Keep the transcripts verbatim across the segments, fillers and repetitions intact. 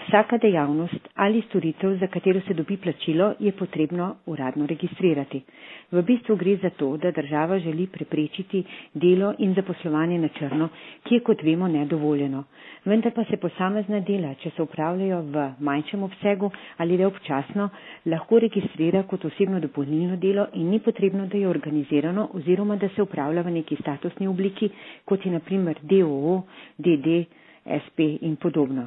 Vsaka dejavnost ali storitev, za katero se dobi plačilo, je potrebno uradno registrirati. V bistvu gre za to, da država želi preprečiti delo in zaposlovanje na črno, ki je, kot vemo, nedovoljeno. Vendar pa se posamezna dela, če se upravljajo v manjšem obsegu ali le občasno, lahko registrira kot osebno dopolnilno delo in ni potrebno, da je organizirano oziroma da se upravlja v neki statusni obliki, kot je na primer D O O, D D, S P in podobno.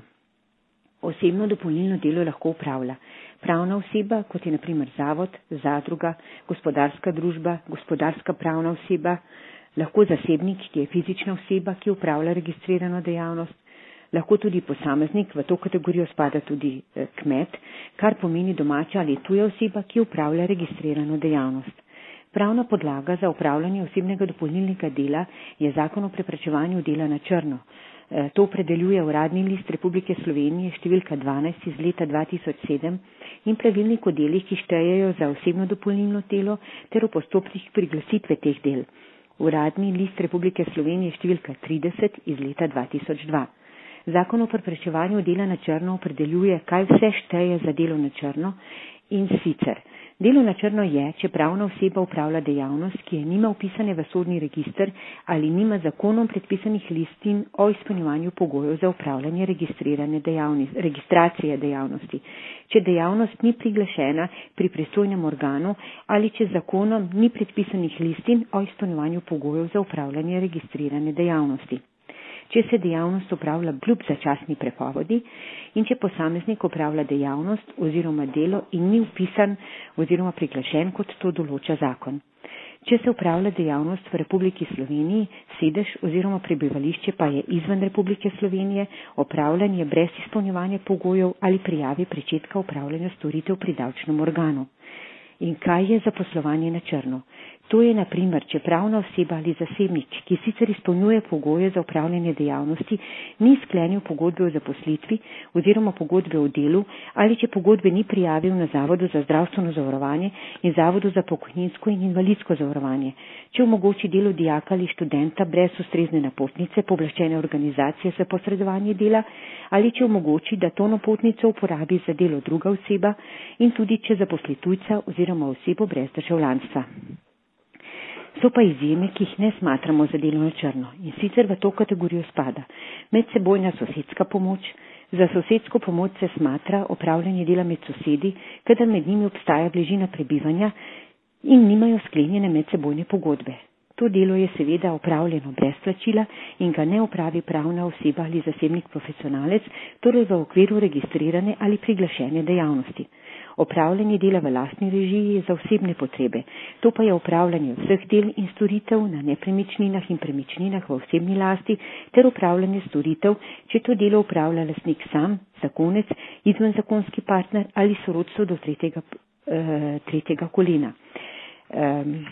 Osebno dopolnilno delo lahko upravlja pravna oseba, kot je na primer zavod, zadruga, gospodarska družba, gospodarska pravna oseba, lahko zasebnik, ki je fizična oseba, ki upravlja registrirano dejavnost, lahko tudi posameznik, v to kategorijo spada tudi kmet, kar pomeni domača ali tuja oseba, ki upravlja registrirano dejavnost. Pravna podlaga za upravljanje osebnega dopolnilnega dela je Zakon o preprečevanju dela na črno. To opredeljuje Uradni list Republike Slovenije številka dvanajst iz leta dva tisoč sedem in pravilnik o delih, ki štejejo za osebno dopolnilno delo ter o postopkih priglasitve teh del. Uradni list Republike Slovenije številka trideset iz leta dva tisoč dva. Zakon o preprečevanju dela na črno opredeljuje, kaj vse šteje za delo na črno in sicer. Delo na črno je, če pravna oseba upravlja dejavnost, ki je nima upisane v sodni register ali nima zakonom predpisanih listin o izpolnjevanju pogojev za upravljanje registrirane dejavnosti, registracije dejavnosti. Če dejavnost ni priglašena pri pristojnem organu ali če zakonom ni predpisanih listin o izpolnjevanju pogojev za upravljanje registrirane dejavnosti. Če se dejavnost upravlja kljub začasni prepovedi in če posameznik upravlja dejavnost oziroma delo in ni upisan oziroma priglašen, kot to določa zakon. Če se upravlja dejavnost v Republiki Sloveniji, sedež oziroma prebivališče pa je izven Republike Slovenije, opravljanje brez izpolnjevanja pogojev ali prijave pričetka upravljanja storitev pri davčnem organu. In kaj je zaposlovanje na črno? To je na primer, če pravna oseba ali zasebnik, ki sicer izpolnjuje pogoje za upravljanje dejavnosti, ni sklenil pogodbe o zaposlitvi oziroma pogodbe o delu ali če pogodbe ni prijavil na Zavodu za zdravstveno zavarovanje in Zavodu za pokojninsko in invalidsko zavarovanje, če omogoči delo dijaka ali študenta brez ustrezne napotnice pooblaščene organizacije za posredovanje dela ali če omogoči, da to napotnico uporabi za delo druga oseba in tudi če zaposli tujca oziroma osebo brez državljanstva. So pa izjeme, ki jih ne smatramo za delo na črno in sicer v to kategorijo spada medsebojna sosedska pomoč. Za sosedsko pomoč se smatra opravljanje dela med sosedi, kadar med njimi obstaja bližina prebivanja in nimajo sklenjene medsebojne pogodbe. To delo je seveda opravljeno brez plačila in ga ne opravi pravna oseba ali zasebnik profesionalec, torej v okviru registrirane ali priglašene dejavnosti. Opravljanje dela v lastni režiji je za osebne potrebe, to pa je opravljanje vseh del in storitev na nepremičninah in premičninah v osebni lasti ter opravljanje storitev, če to delo upravlja lastnik sam, zakonec, izvenzakonski partner ali sorodstvo do tretjega, uh, tretjega kolena. Um,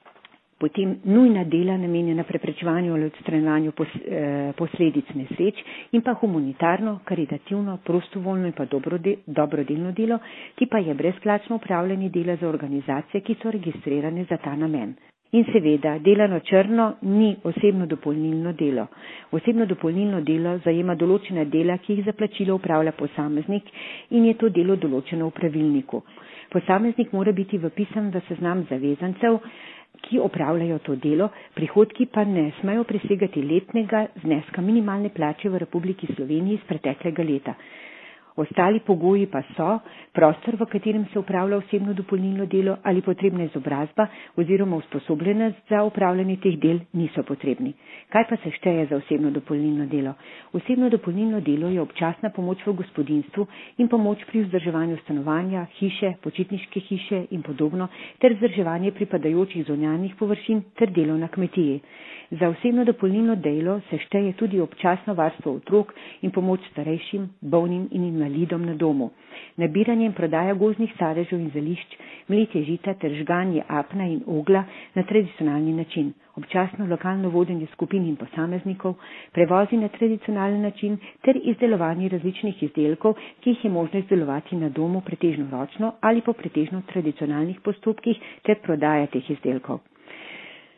Potem nujna dela namenjena preprečevanju ali odstranjevanju pos, eh, posledic nesreč in pa humanitarno, karitativno, prostovoljno in pa dobrode, dobrodelno delo, ki pa je brezplačno upravljanje dela za organizacije, ki so registrirane za ta namen. In seveda, dela na črno ni osebno dopolnilno delo. Osebno dopolnilno delo zajema določena dela, ki jih za plačilo upravlja posameznik in je to delo določeno v pravilniku. Posameznik mora biti vpisan v seznam zavezancev, ki opravljajo to delo, prihodki pa ne smejo presegati letnega zneska minimalne plače v Republiki Sloveniji iz preteklega leta. Ostali pogoji pa so prostor, v katerem se upravlja osebno dopolnilno delo ali potrebna izobrazba oziroma usposobljenost za upravljanje teh del niso potrebni. Kaj pa se šteje za osebno dopolnilno delo? Osebno dopolnilno delo je občasna pomoč v gospodinjstvu in pomoč pri vzdrževanju stanovanja, hiše, počitniške hiše in podobno, ter vzdrževanje pripadajočih zunanjih površin ter delo na kmetiji. Za osebno dopolnilno delo se šteje tudi občasno varstvo otrok in pomoč starejšim, bolnim in invalidom na domu. Nabiranje in prodaja gozdnih sadežev in zelišč, mletje žita ter žganje apna in ogla na tradicionalni način. Občasno lokalno vodenje skupin in posameznikov, prevozi na tradicionalni način ter izdelovanje različnih izdelkov, ki jih je možno izdelovati na domu pretežno ročno ali po pretežno tradicionalnih postopkih ter prodaja teh izdelkov.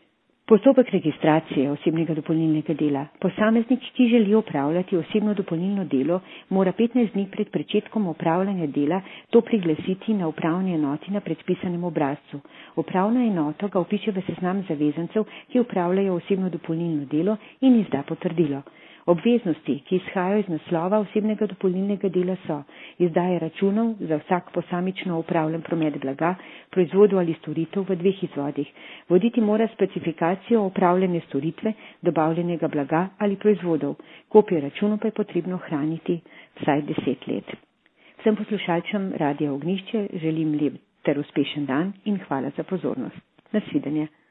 Postopek registracije osebnega dopolnilnega dela. Posameznik, ki želi opravljati osebno dopolnilno delo, mora petnajst dni pred pričetkom opravljanja dela to priglasiti na upravni enoti na predpisanem obrazcu. Upravna enota ga vpiše v seznam zavezancev, ki opravljajo osebno dopolnilno delo in izda potrdilo. Obveznosti, ki izhajajo iz naslova osebnega dopolnilnega dela so izdaje računov za vsak posamično upravljen promet blaga, proizvodov ali storitev v dveh izvodih. Voditi mora specifikacijo upravljene storitve, dobavljenega blaga ali proizvodov. Kopijo računov pa je potrebno hraniti vsaj deset let. Vsem poslušalcem Radia Ognjišče želim lep ter uspešen dan in hvala za pozornost. Nasvidenje.